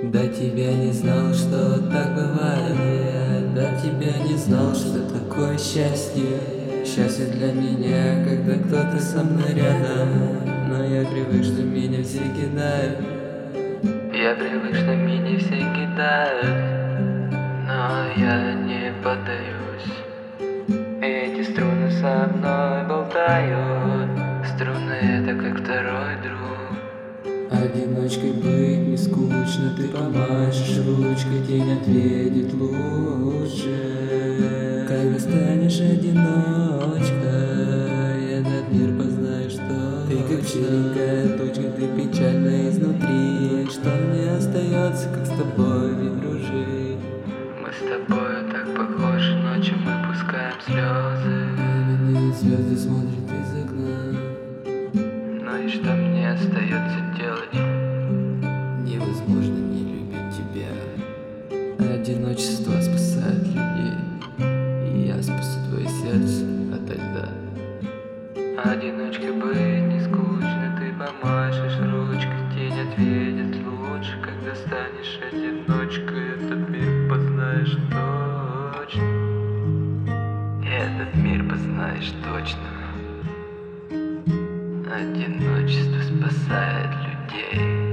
До тебя не знал, что так бывает. Я до тебя не знал, что такое счастье. Счастье для меня, когда кто-то со мной рядом. Но я привык, что меня все кидают. Я привык, что меня все кидают. Но я не поддаюсь. Эти струны со мной болтают. Струны — это как второй друг. Одиночкой быть не скучно, ты помашешь ручкой, день ответит лучше. Когда станешь одиночкой, этот мир познаешь, что ты как черненькая точка, ты печальна изнутри. Что мне остается, как с тобой не дружить? Мы с тобою так похожи, ночью мы пускаем слезы. Пламенные звезды смотрят из окна. Ну и что мне остается делать? Невозможно не любить тебя. Одиночество спасает людей, и я спасу твое сердце ото льда. Одиночкой быть не скучно, ты помашешь ручкой, день ответит лучше. Когда станешь одиночкой, этот мир познаешь точно. Этот мир познаешь точно. Одиночество спасает людей.